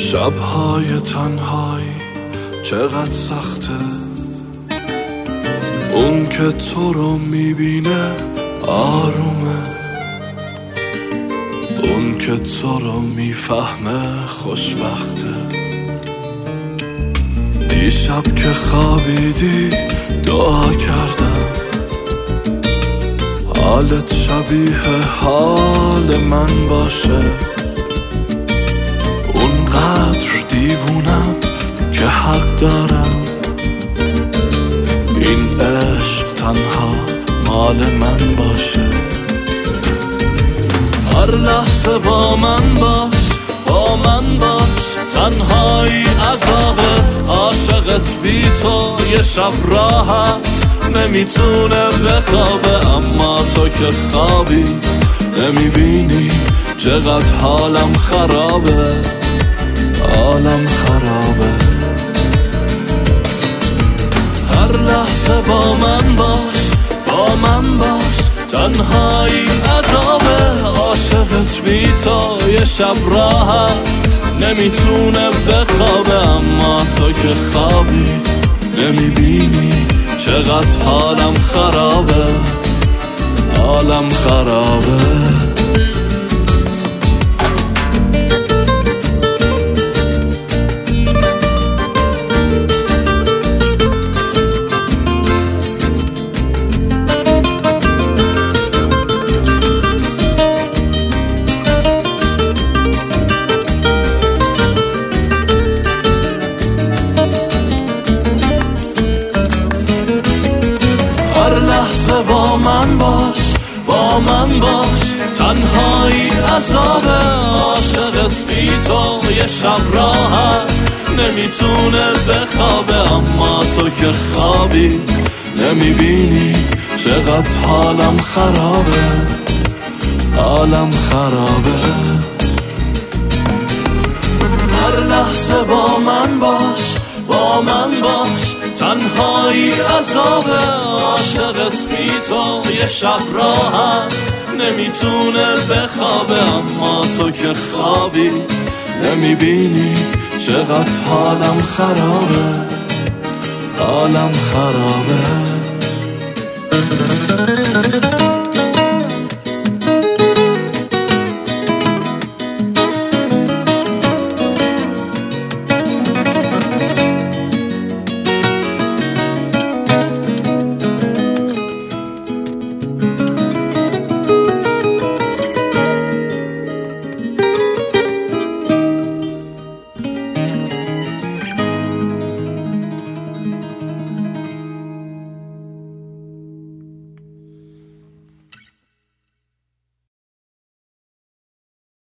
شبهای تنهایی چقدر سخته، اون که تو رو میبینه آرومه، اون که تو رو میفهمه خوشبخته. دیشب که خوابیدی دعا کردم حالت شبیه حال من باشه، اونقدر دیوونم که حق دارم این عشق تنها مال من باشه. هر لحظه با من باش، با من باش، تنهایی عذابه، عاشقت بی تو یه شب راحت نمیتونه بخوابه، اما تو که خوابی نمیبینی چقدر حالم خرابه، حالم خرابه. هر لحظه با من باش، با من باش، تنهایی عذابه، عاشقت بی تو یه شب راحت نمیتونه بخوابه، اما تو که خوابی نمیبینی چقدر حالم خرابه، حالم خرابه. هر لحظه با من باش، با من باش، تنهایی عذابه، عاشقت بی تو یه شب راحت نمیتونه بخوابه، اما تو که خوابی نمیبینی چقدر حالم خرابه، حالم خرابه. هر لحظه با من باش، با من باش، تنهایی عذابه، عاشقت بی تو یه شب راحت نمیتونه بخوابه، اما تو که خوابی نمیبینی چقدر حالم خرابه، حالم خرابه.